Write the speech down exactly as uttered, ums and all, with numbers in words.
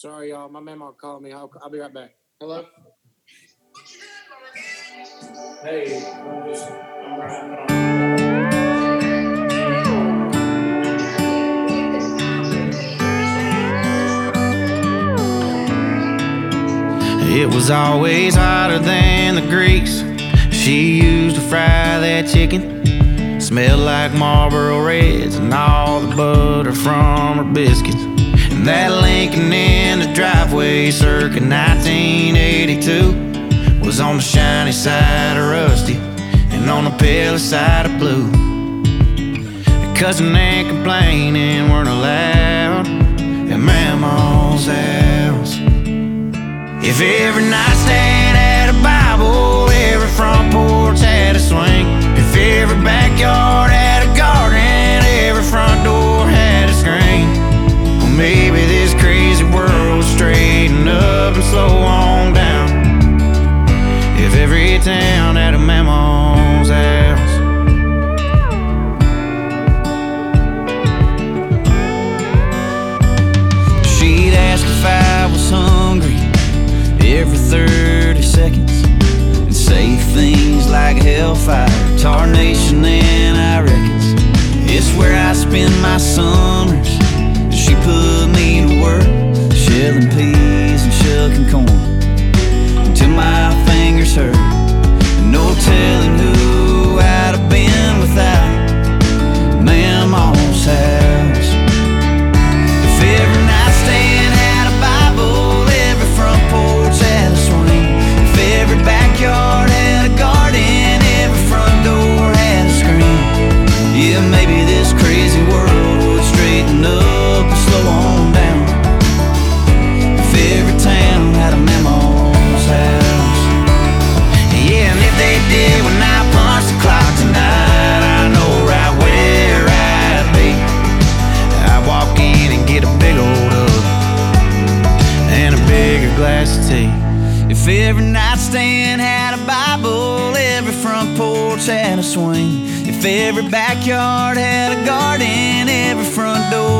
Sorry, y'all. My mama called me. I'll, I'll be right back. Hello? Hey, I'm just, I'm riding It was always hotter than the grease she used to fry that chicken. Smelled like Marlboro Reds and all the butter from her biscuits. And that Lincoln in the driveway circa nineteen eighty-two was on the shiny side of rusty and on the pale side of blue. Cussing and complaining weren't allowed at Mama's house. If every nightstand had a Bible, every front porch had a swing, if every backyard had a garden, every front door had a screen, well, maybe this crazy world would straighten up and slow on down. If every town had a Mama's house. She'd ask if I was hungry every thirty seconds and say things like hellfire, tarnation, and I reckons it's where I spend my summers. She put me to work shelling peas and shucking corn until my fingers hurt. No telling who I'd have been without Mama's house. If every nightstand had a Bible, every front porch had a swing, if every backyard had a garden, every front door had a screen, yeah, maybe this crazy world would straighten up and slow on down. If every town had a Mama's house. Yeah, and if they did when I punch the clock tonight, I know right where I'd be. I'd walk in and get a big old hug and a bigger glass of tea. If every nightstand had a Bible, every front porch had a swing, if every backyard had a garden, every front door